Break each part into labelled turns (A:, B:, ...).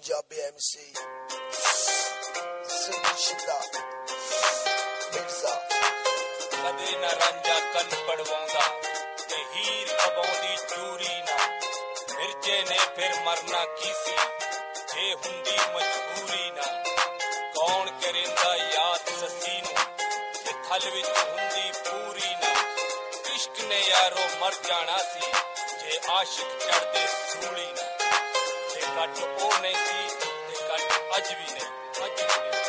A: Punjabi MC ਸਿੱਧਾ ਮਿਰਜ਼ਾ
B: ਕਦੇ ਨਾ ਰਾਂਝਾ ਕੰਨ ਪੜਵਾਉਂਦਾ ਤੇ ਹੀਰ ਪਵਾਉਂਦੀ ਚੂਰੀ ਨਾ ਮਿਰਜੇ ਨੇ ਫਿਰ ਮਰਨਾ ਕੀ ਸੀ ਜੇ ਹੁੰਦੀ ਮਜਬੂਰੀ ਨਾ ਕੌਣ ਕਰਿੰਦਾ ਯਾਦ ਸੱਸੀ ਨੂੰ ਜੇ ਥਲ ਵਿੱਚ ਹੁੰਦੀ ਪੂਰੀ ਨਾ ਇਸ਼ਕ ਨੇ ਯਾਰੋ ਮਰ ਜਾਣਾ ਸੀ ਜੇ ਆਸ਼ਿਕ ਚੜਦੇ ਸੂਲੀ ਨਾ ਤੇ ਕੱਟ ਉਹ ਨਹੀਂ ਸੀ ਤੇ ਕੱਟ ਅੱਜ ਵੀ ਨਹੀਂ ਅੱਜ ਵੀ ਨਹੀਂ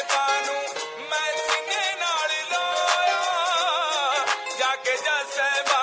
C: Say